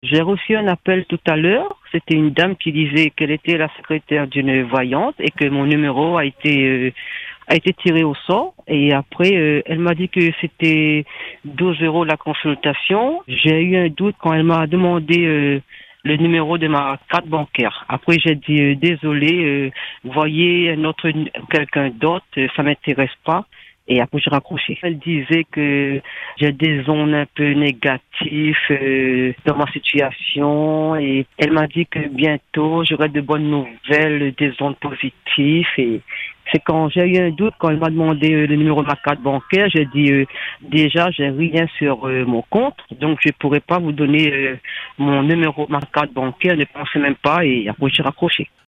J'ai reçu un appel tout à l'heure. C'était une dame qui disait qu'elle était la secrétaire d'une voyante et que mon numéro a été tiré au sort. Et après, elle m'a dit que c'était 12 euros la consultation. J'ai eu un doute quand elle m'a demandé le numéro de ma carte bancaire. Après, j'ai dit désolé, voyez quelqu'un d'autre, ça m'intéresse pas. Et après, j'ai raccroché. Elle disait que j'ai des ondes un peu négatives dans ma situation. Et elle m'a dit que bientôt, j'aurai de bonnes nouvelles, des ondes positives. Et c'est quand j'ai eu un doute, quand elle m'a demandé le numéro de ma carte bancaire, j'ai dit déjà, j'ai rien sur mon compte. Donc, je ne pourrais pas vous donner mon numéro de ma carte bancaire. Ne pensez même pas. Et après, j'ai raccroché.